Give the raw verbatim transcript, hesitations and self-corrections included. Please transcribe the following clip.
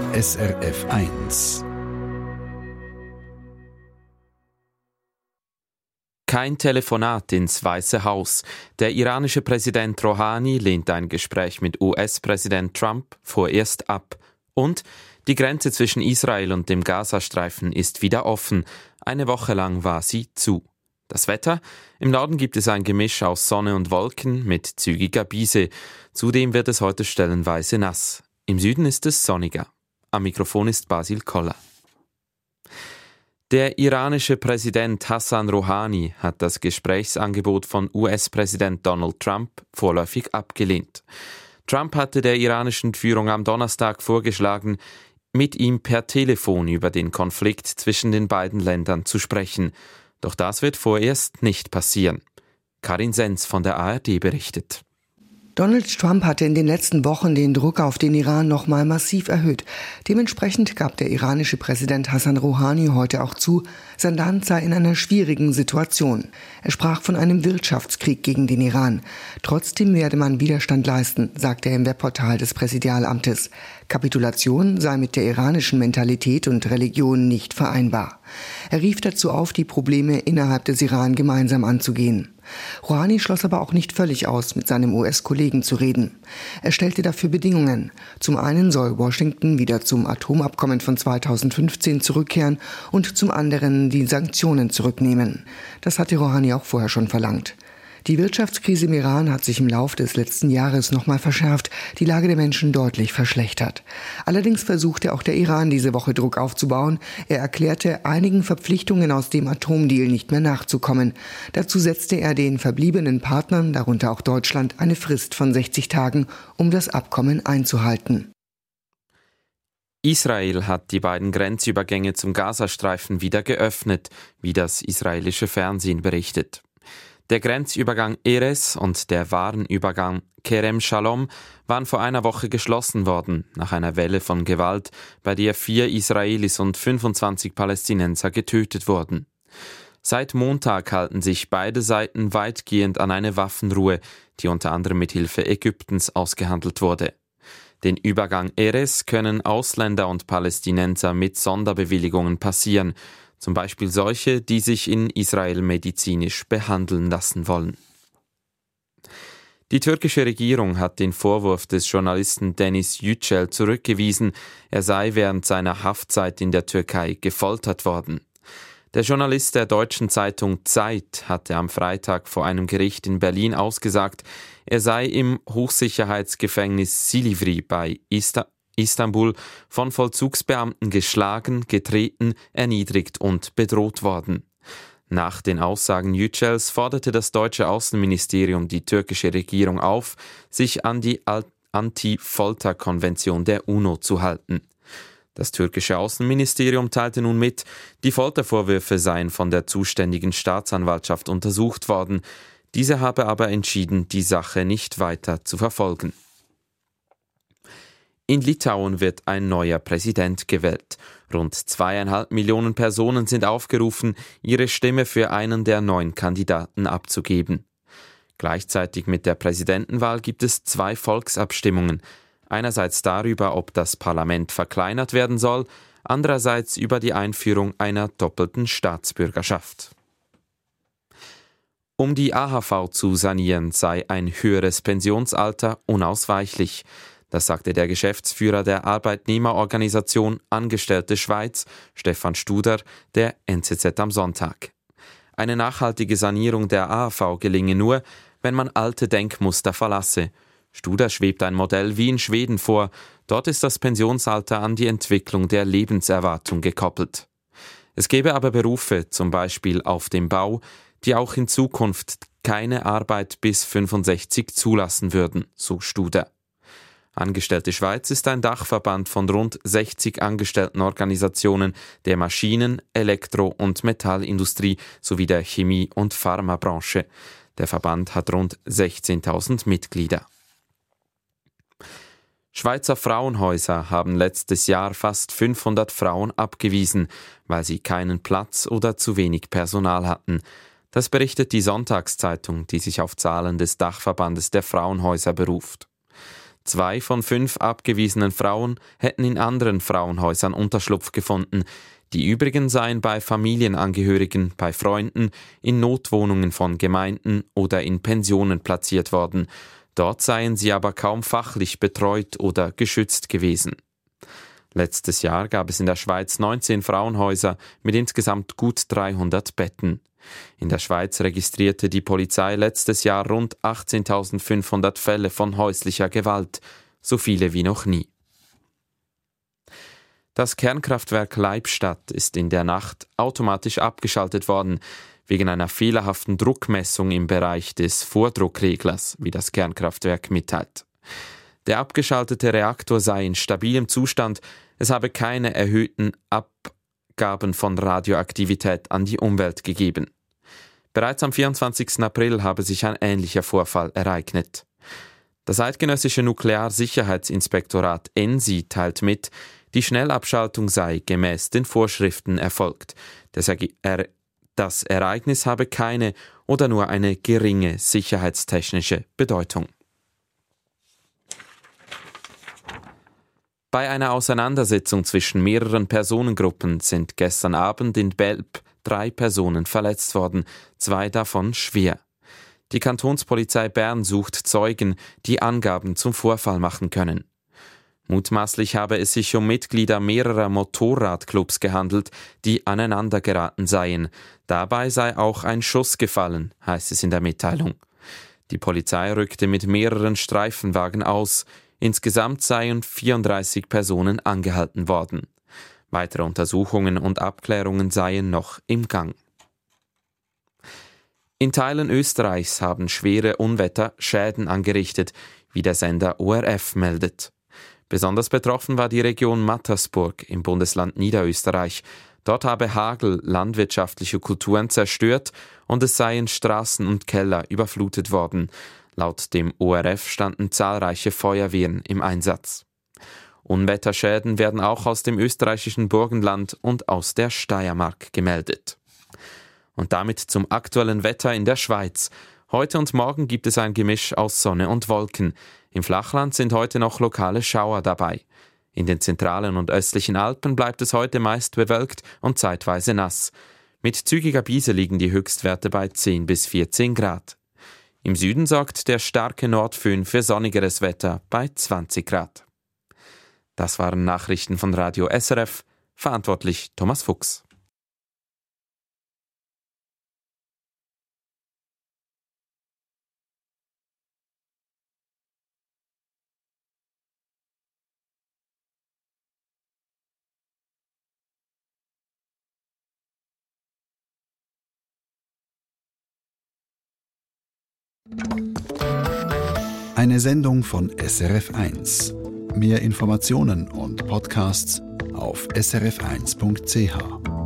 S R F eins. Kein Telefonat ins Weiße Haus. Der iranische Präsident Rouhani lehnt ein Gespräch mit U S-Präsident Trump vorerst ab. Und die Grenze zwischen Israel und dem Gazastreifen ist wieder offen. Eine Woche lang war sie zu. Das Wetter? Im Norden gibt es ein Gemisch aus Sonne und Wolken mit zügiger Brise. Zudem wird es heute stellenweise nass. Im Süden ist es sonniger. Am Mikrofon ist Basil Koller. Der iranische Präsident Hassan Rouhani hat das Gesprächsangebot von U S-Präsident Donald Trump vorläufig abgelehnt. Trump hatte der iranischen Führung am Donnerstag vorgeschlagen, mit ihm per Telefon über den Konflikt zwischen den beiden Ländern zu sprechen. Doch das wird vorerst nicht passieren. Karin Sens von der A R D berichtet. Donald Trump hatte in den letzten Wochen den Druck auf den Iran nochmal massiv erhöht. Dementsprechend gab der iranische Präsident Hassan Rouhani heute auch zu, sein Land sei in einer schwierigen Situation. Er sprach von einem Wirtschaftskrieg gegen den Iran. Trotzdem werde man Widerstand leisten, sagte er im Webportal des Präsidialamtes. Kapitulation sei mit der iranischen Mentalität und Religion nicht vereinbar. Er rief dazu auf, die Probleme innerhalb des Iran gemeinsam anzugehen. Rouhani schloss aber auch nicht völlig aus, mit seinem U S-Kollegen zu reden. Er stellte dafür Bedingungen. Zum einen soll Washington wieder zum Atomabkommen von zweitausendfünfzehn zurückkehren und zum anderen die Sanktionen zurücknehmen. Das hatte Rouhani auch vorher schon verlangt. Die Wirtschaftskrise im Iran hat sich im Lauf des letzten Jahres nochmal verschärft, die Lage der Menschen deutlich verschlechtert. Allerdings versuchte auch der Iran diese Woche Druck aufzubauen. Er erklärte, einigen Verpflichtungen aus dem Atomdeal nicht mehr nachzukommen. Dazu setzte er den verbliebenen Partnern, darunter auch Deutschland, eine Frist von sechzig Tagen, um das Abkommen einzuhalten. Israel hat die beiden Grenzübergänge zum Gazastreifen wieder geöffnet, wie das israelische Fernsehen berichtet. Der Grenzübergang Erez und der Warenübergang Kerem Shalom waren vor einer Woche geschlossen worden, nach einer Welle von Gewalt, bei der vier Israelis und fünfundzwanzig Palästinenser getötet wurden. Seit Montag halten sich beide Seiten weitgehend an eine Waffenruhe, die unter anderem mit Hilfe Ägyptens ausgehandelt wurde. Den Übergang Erez können Ausländer und Palästinenser mit Sonderbewilligungen passieren, zum Beispiel solche, die sich in Israel medizinisch behandeln lassen wollen. Die türkische Regierung hat den Vorwurf des Journalisten Deniz Yücel zurückgewiesen, er sei während seiner Haftzeit in der Türkei gefoltert worden. Der Journalist der deutschen Zeitung Zeit hatte am Freitag vor einem Gericht in Berlin ausgesagt, er sei im Hochsicherheitsgefängnis Silivri bei Istanbul Istanbul von Vollzugsbeamten geschlagen, getreten, erniedrigt und bedroht worden. Nach den Aussagen Yücels forderte das deutsche Außenministerium die türkische Regierung auf, sich an die Anti-Folter-Konvention der UNO zu halten. Das türkische Außenministerium teilte nun mit, die Foltervorwürfe seien von der zuständigen Staatsanwaltschaft untersucht worden. Diese habe aber entschieden, die Sache nicht weiter zu verfolgen. In Litauen wird ein neuer Präsident gewählt. Rund zweieinhalb Millionen Personen sind aufgerufen, ihre Stimme für einen der neun Kandidaten abzugeben. Gleichzeitig mit der Präsidentenwahl gibt es zwei Volksabstimmungen. Einerseits darüber, ob das Parlament verkleinert werden soll, andererseits über die Einführung einer doppelten Staatsbürgerschaft. Um die A H V zu sanieren, sei ein höheres Pensionsalter unausweichlich. Das sagte der Geschäftsführer der Arbeitnehmerorganisation Angestellte Schweiz, Stefan Studer, der N Z Z am Sonntag. Eine nachhaltige Sanierung der A H V gelinge nur, wenn man alte Denkmuster verlasse. Studer schwebt ein Modell wie in Schweden vor. Dort ist das Pensionsalter an die Entwicklung der Lebenserwartung gekoppelt. Es gäbe aber Berufe, zum Beispiel auf dem Bau, die auch in Zukunft keine Arbeit bis fünfundsechzig zulassen würden, so Studer. Angestellte Schweiz ist ein Dachverband von rund sechzig Angestelltenorganisationen der Maschinen-, Elektro- und Metallindustrie sowie der Chemie- und Pharmabranche. Der Verband hat rund sechzehntausend Mitglieder. Schweizer Frauenhäuser haben letztes Jahr fast fünfhundert Frauen abgewiesen, weil sie keinen Platz oder zu wenig Personal hatten. Das berichtet die Sonntagszeitung, die sich auf Zahlen des Dachverbandes der Frauenhäuser beruft. Zwei von fünf abgewiesenen Frauen hätten in anderen Frauenhäusern Unterschlupf gefunden. Die übrigen seien bei Familienangehörigen, bei Freunden, in Notwohnungen von Gemeinden oder in Pensionen platziert worden. Dort seien sie aber kaum fachlich betreut oder geschützt gewesen. Letztes Jahr gab es in der Schweiz neunzehn Frauenhäuser mit insgesamt gut dreihundert Betten. In der Schweiz registrierte die Polizei letztes Jahr rund achtzehntausendfünfhundert Fälle von häuslicher Gewalt, so viele wie noch nie. Das Kernkraftwerk Leibstadt ist in der Nacht automatisch abgeschaltet worden, wegen einer fehlerhaften Druckmessung im Bereich des Vordruckreglers, wie das Kernkraftwerk mitteilt. Der abgeschaltete Reaktor sei in stabilem Zustand, es habe keine erhöhten Abgaben von Radioaktivität an die Umwelt gegeben. Bereits am vierundzwanzigsten April habe sich ein ähnlicher Vorfall ereignet. Das eidgenössische Nuklearsicherheitsinspektorat E N S I teilt mit, die Schnellabschaltung sei gemäß den Vorschriften erfolgt. Das, er- das Ereignis habe keine oder nur eine geringe sicherheitstechnische Bedeutung. Bei einer Auseinandersetzung zwischen mehreren Personengruppen sind gestern Abend in Belp drei Personen verletzt worden, zwei davon schwer. Die Kantonspolizei Bern sucht Zeugen, die Angaben zum Vorfall machen können. Mutmaßlich habe es sich um Mitglieder mehrerer Motorradclubs gehandelt, die aneinandergeraten seien. Dabei sei auch ein Schuss gefallen, heißt es in der Mitteilung. Die Polizei rückte mit mehreren Streifenwagen aus. Insgesamt seien vierunddreißig Personen angehalten worden. Weitere Untersuchungen und Abklärungen seien noch im Gang. In Teilen Österreichs haben schwere Unwetter Schäden angerichtet, wie der Sender O R F meldet. Besonders betroffen war die Region Mattersburg im Bundesland Niederösterreich. Dort habe Hagel landwirtschaftliche Kulturen zerstört und es seien Straßen und Keller überflutet worden. Laut dem O R F standen zahlreiche Feuerwehren im Einsatz. Unwetterschäden werden auch aus dem österreichischen Burgenland und aus der Steiermark gemeldet. Und damit zum aktuellen Wetter in der Schweiz. Heute und morgen gibt es ein Gemisch aus Sonne und Wolken. Im Flachland sind heute noch lokale Schauer dabei. In den zentralen und östlichen Alpen bleibt es heute meist bewölkt und zeitweise nass. Mit zügiger Brise liegen die Höchstwerte bei zehn bis vierzehn Grad. Im Süden sorgt der starke Nordföhn für sonnigeres Wetter bei zwanzig Grad. Das waren Nachrichten von Radio S R F, verantwortlich Thomas Fuchs. Eine Sendung von S R F eins. Mehr Informationen und Podcasts auf s r f eins punkt c h.